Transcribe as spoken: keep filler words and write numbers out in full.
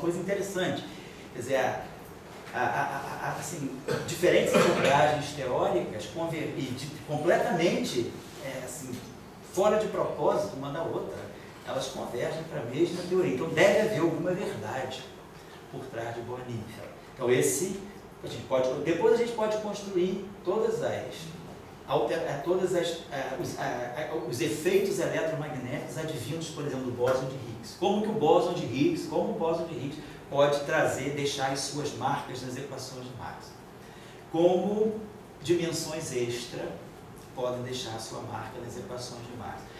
coisa interessante. Quer dizer, a, a, a, a, assim, diferentes abordagens teóricas conver, e de, completamente é, assim, fora de propósito uma da outra, elas convergem para a mesma teoria. Então deve haver alguma verdade por trás de boa nífera. Então esse, a gente pode, depois a gente pode construir todas as, alter, todas as, os, os efeitos eletromagnéticos advindos, por exemplo, do bóson de Higgs. Como que o bóson de Higgs, como o bóson de Higgs pode trazer, deixar as suas marcas nas equações de Maxwell. Como dimensões extra podem deixar a sua marca nas equações de Maxwell.